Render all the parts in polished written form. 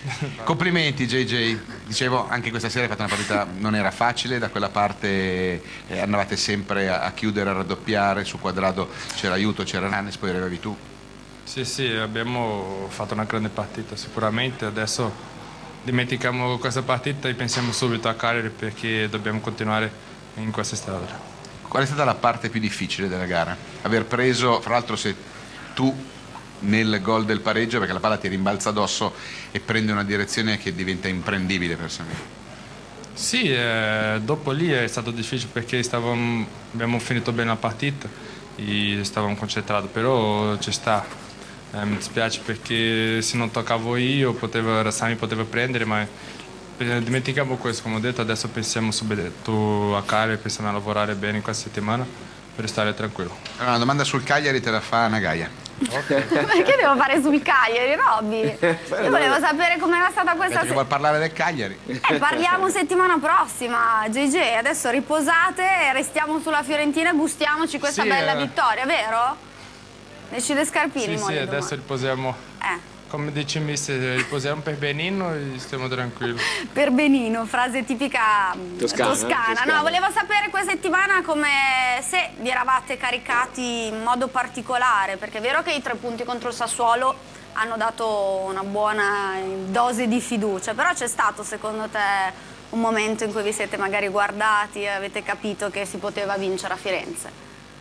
Complimenti JJ, dicevo anche questa sera hai fatto una partita, non era facile, da quella parte andavate sempre a chiudere, a raddoppiare, su Quadrado c'era aiuto, c'era Nanes, poi arrivavi tu. Sì, sì, abbiamo fatto una grande partita sicuramente, adesso dimentichiamo questa partita e pensiamo subito a Cagliari perché dobbiamo continuare in questa strada. Qual è stata la parte più difficile della gara? Aver preso, fra l'altro se tu nel gol del pareggio, perché la palla ti rimbalza addosso e prende una direzione che diventa imprendibile per Samir. Sì, dopo lì è stato difficile perché abbiamo finito bene la partita e stavamo concentrati, però ci sta. Mi dispiace perché se non toccavo io, Sami poteva prendere, ma dimentichiamo questo, come ho detto, adesso pensiamo subito a Cagliari, pensiamo a lavorare bene in questa settimana per stare tranquillo. Allora, una domanda sul Cagliari te la fa Nagaia. Perché devo fare sul Cagliari, Robby? Io volevo sapere com'era stata questa Perché vuoi parlare del Cagliari? Parliamo settimana prossima, JJ. Adesso riposate, restiamo sulla Fiorentina e gustiamoci questa bella vittoria, vero? Decide Scarpini. Sì, adesso riposiamo. Come dice mister, riposiamo per benino e stiamo tranquilli. Per benino, frase tipica toscana. No, volevo sapere questa settimana se vi eravate caricati in modo particolare, perché è vero che i 3 punti contro il Sassuolo hanno dato una buona dose di fiducia, però c'è stato secondo te un momento in cui vi siete magari guardati e avete capito che si poteva vincere a Firenze?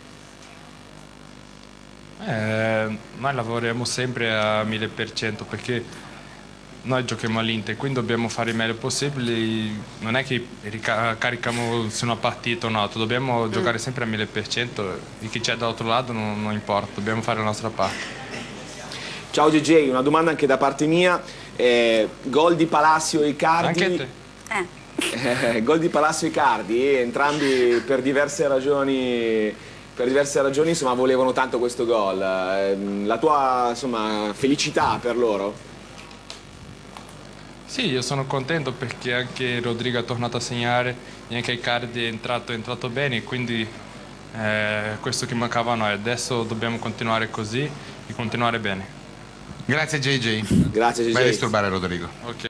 Noi lavoriamo sempre a 1000% perché noi giochiamo all'Inter, quindi dobbiamo fare il meglio possibile. Non è che carichiamo su una partita o un'altra, dobbiamo giocare sempre a 1000% e chi c'è dall'altro lato non importa, dobbiamo fare la nostra parte. Ciao JJ, una domanda anche da parte mia. Gol di Palacio e Icardi. Anche te. Gol di Palacio e Icardi, entrambi per diverse ragioni. Insomma, volevano tanto questo gol. La tua felicità per loro? Sì, io sono contento perché anche Rodrigo è tornato a segnare e anche Icardi è entrato bene, quindi questo che mancava a noi. Adesso dobbiamo continuare così e continuare bene. Grazie JJ. Grazie JJ. Vai a disturbare Rodrigo. Okay.